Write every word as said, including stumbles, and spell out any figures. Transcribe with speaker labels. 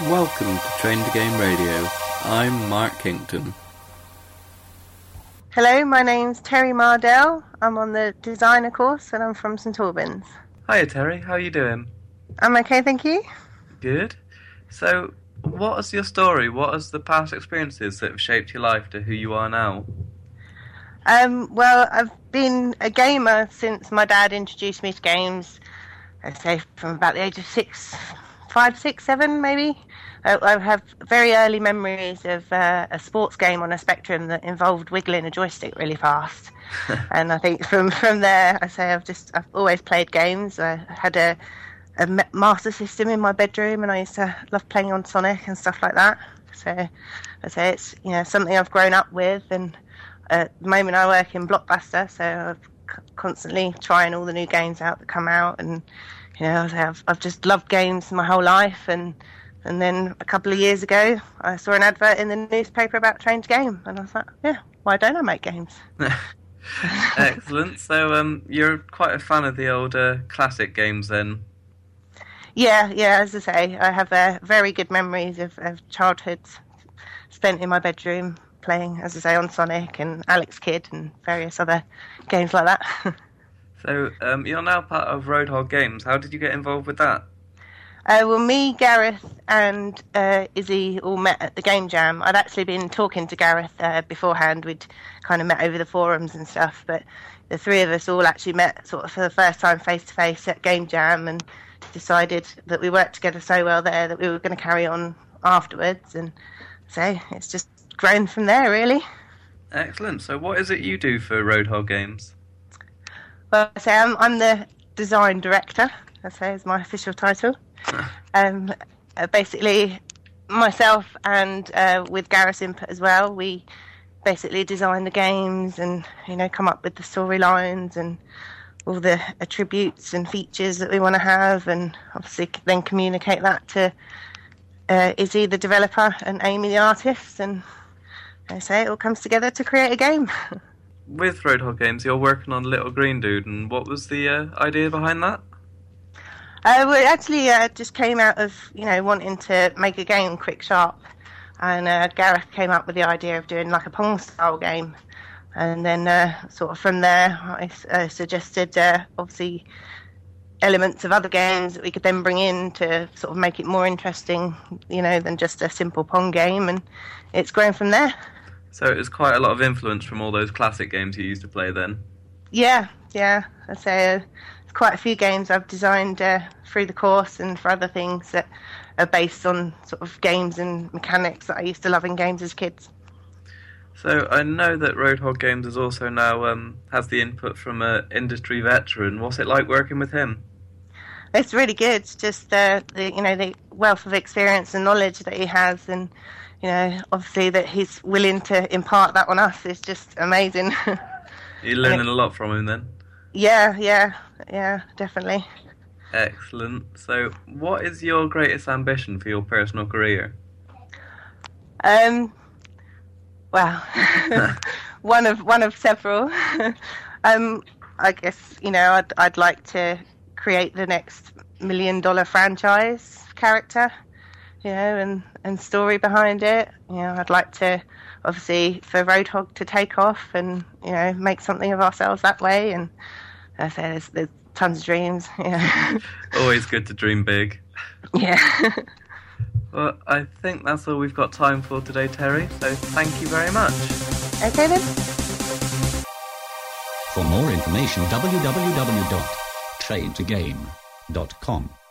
Speaker 1: Welcome to Train to Game Radio. I'm Mark Kington.
Speaker 2: Hello, my name's Terry Mardell. I'm on the designer course and I'm from St Albans.
Speaker 3: Hiya Terry, how are you doing?
Speaker 2: I'm okay, thank you.
Speaker 3: Good. So, what is your story? What is the past experiences that have shaped your life to who you are now?
Speaker 2: Um, well, I've been a gamer since my dad introduced me to games, I'd say from about the age of six, five, six, seven maybe. I, I have very early memories of uh, a sports game on a Spectrum that involved wiggling a joystick really fast. And I think from, from there, I say I've just, I've always played games. I had a, a Master System in my bedroom and I used to love playing on Sonic and stuff like that. So I say it's, you know, something I've grown up with, and at the moment I work in Blockbuster, so I'm constantly trying all the new games out that come out, and you know, I've, I've just loved games my whole life, and and then a couple of years ago I saw an advert in the newspaper about Train to Game, and I thought, yeah, why don't I make games?
Speaker 3: Excellent. So um, you're quite a fan of the older classic games then?
Speaker 2: Yeah, yeah, as I say, I have uh, very good memories of, of childhood spent in my bedroom playing, as I say, on Sonic and Alex Kidd and various other games like that.
Speaker 3: So, um, you're now part of Roadhog Games. How did you get involved with that?
Speaker 2: Uh, well, me, Gareth and uh, Izzy all met at the Game Jam. I'd actually been talking to Gareth uh, beforehand. We'd kind of met over the forums and stuff, but the three of us all actually met sort of for the first time face-to-face at Game Jam and decided that we worked together so well there that we were going to carry on afterwards, and so it's just grown from there, really.
Speaker 3: Excellent. So what is it you do for Roadhog Games?
Speaker 2: Well, I say I'm, I'm the design director, I say is my official title. um, uh, basically, myself and uh, with Gareth's input as well, we basically design the games and, you know, come up with the storylines and all the attributes and features that we want to have, and obviously then communicate that to uh, Izzy, the developer, and Amy, the artist, and I say it all comes together to create a game.
Speaker 3: With Roadhog Games, you're working on Little Green Dude, and what was the uh, idea behind that?
Speaker 2: Uh, well, it actually uh, just came out of, you know, wanting to make a game quick, sharp, and uh, Gareth came up with the idea of doing like a Pong-style game, and then uh, sort of from there I uh, suggested uh, obviously elements of other games that we could then bring in to sort of make it more interesting, you know, than just a simple Pong game, and it's grown from there.
Speaker 3: So it was quite a lot of influence from all those classic games you used to play then?
Speaker 2: Yeah, yeah. I'd say uh, there's quite a few games I've designed uh, through the course and for other things that are based on sort of games and mechanics that I used to love in games as kids.
Speaker 3: So I know that Roadhog Games is also now um, has the input from an industry veteran. What's it like working with him?
Speaker 2: It's really good. It's just uh, the, you know, the wealth of experience and knowledge that he has, and you know, obviously that he's willing to impart that on us is just amazing.
Speaker 3: You're learning a lot from him then?
Speaker 2: Yeah, yeah, yeah, definitely.
Speaker 3: Excellent. So what is your greatest ambition for your personal career?
Speaker 2: Um, well, one of one of several. um, I guess, you know, I'd I'd like to create the next million dollar franchise character, you know, and, and story behind it. You know, I'd like to, obviously, for Roadhog to take off and, you know, make something of ourselves that way. And as I say, there's, there's tons of dreams, you know.
Speaker 3: Always good to dream big.
Speaker 2: Yeah.
Speaker 3: Well, I think that's all we've got time for today, Terry, so thank you very much.
Speaker 2: Okay then.
Speaker 4: For more information, w w w dot train to game dot com.